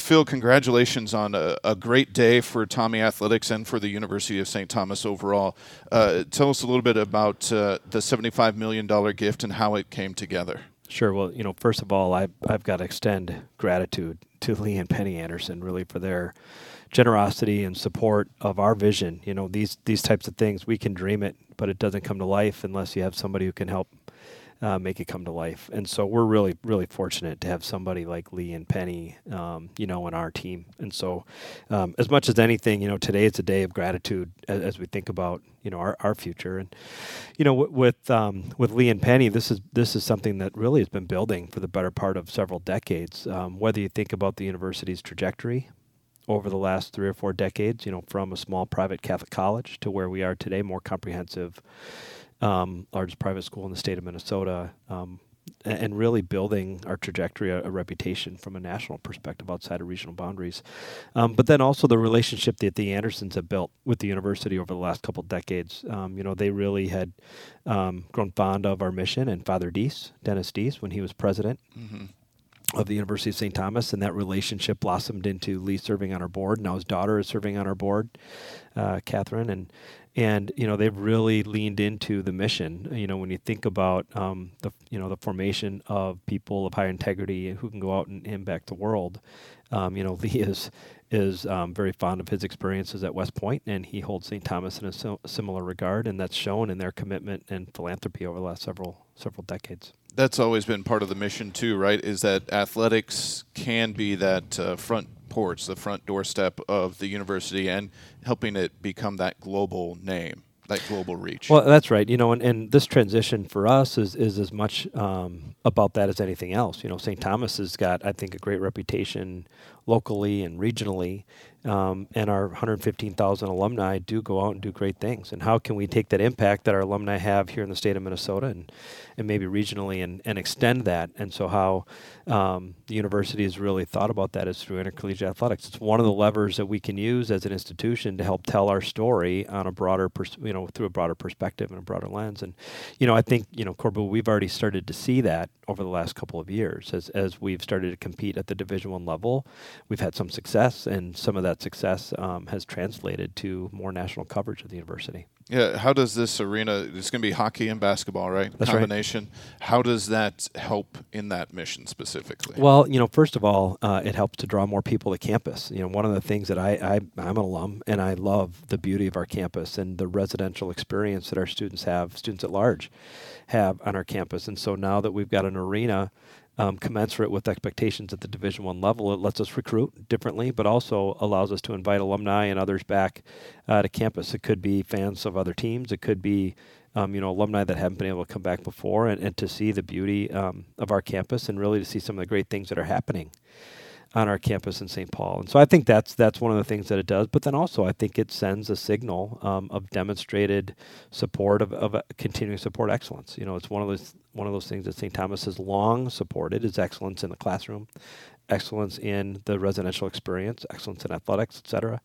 Phil, congratulations on a great day for Tommy Athletics and for the University of St. Thomas overall. Tell us a little bit about the $75 million gift and how it came together. Sure. Well, first of all, I've got to extend gratitude to Lee and Penny Anderson really for their generosity and support of our vision. These types of things, we can dream it, but it doesn't come to life unless you have somebody who can help make it come to life. And so we're really, really fortunate to have somebody like Lee and Penny, in our team. And so as much as anything, today is a day of gratitude as we think about, our future. And, with Lee and Penny, this is something that really has been building for the better part of several decades. Whether you think about the university's trajectory over the last 3 or 4 decades, from a small private Catholic college to where we are today, more comprehensive, largest private school in the state of Minnesota, and really building our trajectory, a reputation from a national perspective outside of regional boundaries. But then also the relationship that the Andersons have built with the university over the last couple of decades. They really had grown fond of our mission and Father Deese, Dennis Deese, when he was president. Mm-hmm. Of the University of St. Thomas, and that relationship blossomed into Lee serving on our board. Now his daughter is serving on our board, Catherine, and they've really leaned into the mission. When you think about the formation of people of high integrity who can go out and impact the world, Lee is very fond of his experiences at West Point, and he holds St. Thomas in a similar regard, and that's shown in their commitment and philanthropy over the last several decades. That's always been part of the mission too, right? Is that athletics can be that front porch, the front doorstep of the university, and helping it become that global name, that global reach. Well, that's right. And this transition for us is as much about that as anything else. St. Thomas has got, I think, a great reputation locally and regionally, and our 115,000 alumni do go out and do great things. And how can we take that impact that our alumni have here in the state of Minnesota and maybe regionally and extend that? And so how the university has really thought about that is through intercollegiate athletics. It's one of the levers that we can use as an institution to help tell our story on a broader, through a broader perspective and a broader lens. And, I think, Corbu, we've already started to see that over the last couple of years as we've started to compete at the Division I level. We've had some success, and some of that success has translated to more national coverage of the university. Yeah, how does this arena, it's going to be hockey and basketball, right? That's combination. Right. How does that help in that mission specifically? Well, first of all, it helps to draw more people to campus. One of the things that I'm an alum, and I love the beauty of our campus and the residential experience that our students at large have on our campus. And so now that we've got an arena commensurate with expectations at the Division I level, it lets us recruit differently, but also allows us to invite alumni and others back to campus. It could be fans of other teams. It could be alumni that haven't been able to come back before, and to see the beauty of our campus and really to see some of the great things that are happening on our campus in St. Paul. And so I think that's one of the things that it does. But then also I think it sends a signal of demonstrated support of continuing to support excellence. It's one of those things that St. Thomas has long supported is excellence in the classroom, excellence in the residential experience, excellence in athletics, et cetera.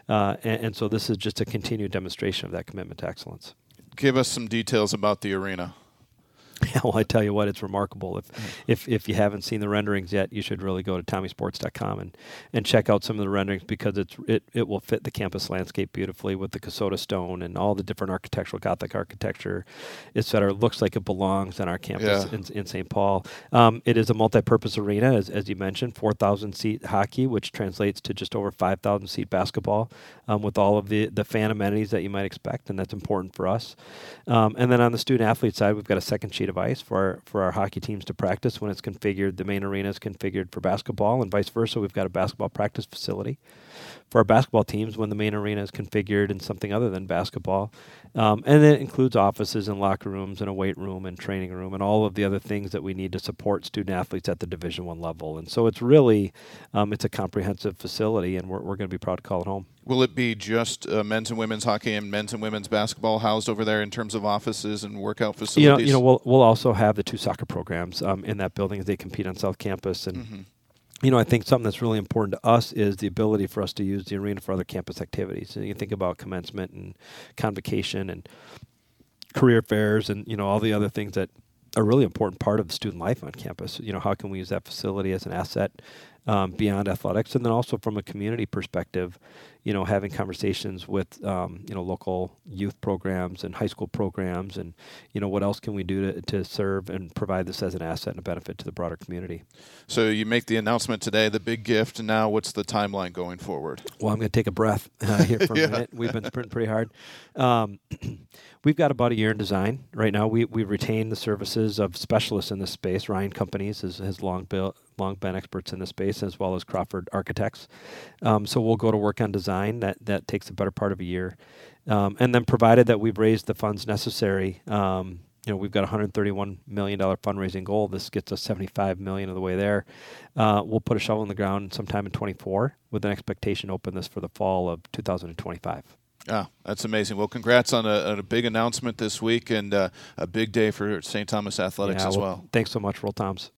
And so this is just a continued demonstration of that commitment to excellence. Give us some details about the arena. Yeah, well, I tell you what, it's remarkable. If you haven't seen the renderings yet, you should really go to TommySports.com and check out some of the renderings, because it will fit the campus landscape beautifully with the Kasota stone and all the different Gothic architecture, et cetera. It looks like it belongs on our campus in St. Paul. It is a multi-purpose arena, as you mentioned, 4,000-seat hockey, which translates to just over 5,000-seat basketball, with all of the fan amenities that you might expect, and that's important for us. And then on the student-athlete side, we've got a second sheet of ice for our hockey teams to practice when it's configured. The main arena is configured for basketball, and vice versa. We've got a basketball practice facility for our basketball teams when the main arena is configured in something other than basketball. And then it includes offices and locker rooms and a weight room and training room and all of the other things that we need to support student-athletes at the Division I level. And so it's really it's a comprehensive facility, and we're going to be proud to call it home. Will it be just men's and women's hockey and men's and women's basketball housed over there in terms of offices and workout facilities? We'll also have the 2 soccer programs in that building as they compete on South Campus. And I think something that's really important to us is the ability for us to use the arena for other campus activities. And you think about commencement and convocation and career fairs and all the other things that are really important part of the student life on campus. How can we use that facility as an asset beyond athletics, and then also from a community perspective, having conversations with local youth programs and high school programs, and what else can we do to serve and provide this as an asset and a benefit to the broader community. So you make the announcement today, the big gift. Now, what's the timeline going forward? Well, I'm going to take a breath here for a minute. We've been sprinting pretty hard. We've got about a year in design right now. We retain the services of specialists in this space. Ryan Companies has long been experts in this space, as well as Crawford Architects. So we'll go to work on design. That takes the better part of a year. And then provided that we've raised the funds necessary, we've got a $131 million fundraising goal. This gets us $75 million of the way there. We'll put a shovel in the ground sometime in 24 with an expectation to open this for the fall of 2025. Yeah, that's amazing. Well, congrats on a big announcement this week, and a big day for St. Thomas Athletics as well. Thanks so much, Roll Toms.